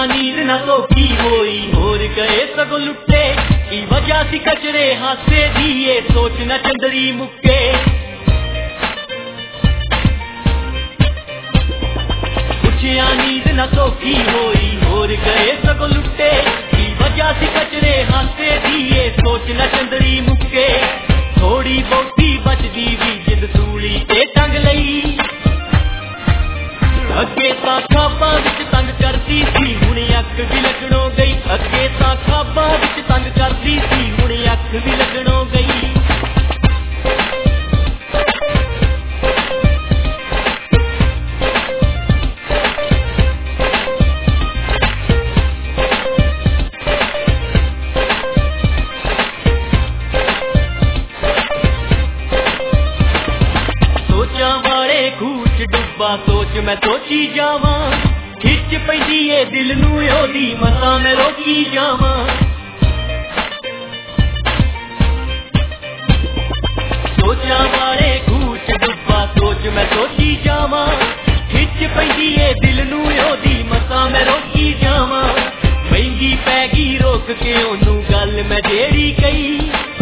उठिया नींद न सोखी होई होर गए सगो लुटे की वजह सी कचरे हासे दी ये सोच न चंदरी मुक्के उठिया नींद न सोखी होई होर गए सगो लुटे की वजह सी कचरे हासे दी ये सोच न चंदरी मुक्के थोड़ी बहुती बचदी भी जिद सूली ते टंग लई अगे तां खाबा विच तंग करदी सी हुण अख भी लगणों गई अगे तां खाबा विच तंग करदी सी हुण अख भी लगणों गई सोचा वाले खूच डुब्बा सोच मैं सोची जावा खिच पैंदी ए दिल नूं ओदी मसां मैं रोकी जावा सोचा वाले खूच डुब्बा सोच मैं सोची जावा खिच पैंदी ए दिल नूं ओदी मसां मैं रोकी जावा महंगी पैगी रोक के ओनू गल मैं जेड़ी कही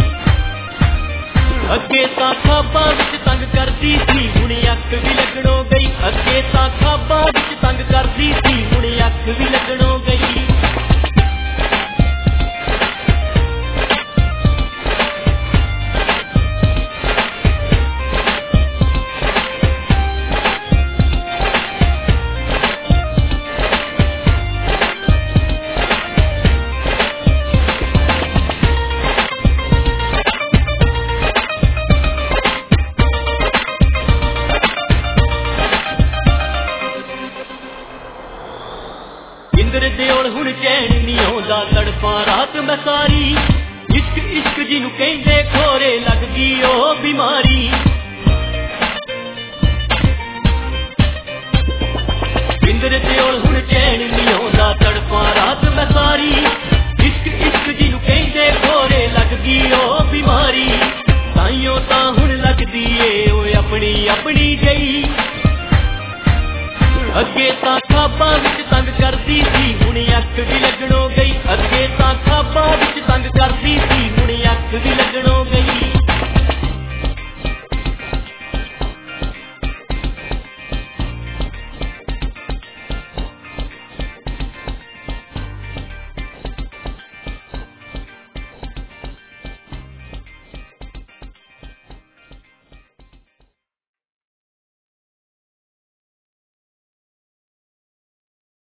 अगे तां खाबा विच तंग करदी सी हुण अख भी लगणों गई अगे तां खाबा विच तंग करदी सी हुण अख भी लगणों गई इंद्र देओल हुण चैन नहीं आउंदा तड़फा रात मैं सारी इश्क इश्क जिनू कहंदे खोरे लगदी ओ बीमारी इंद्र देओल हुण चैन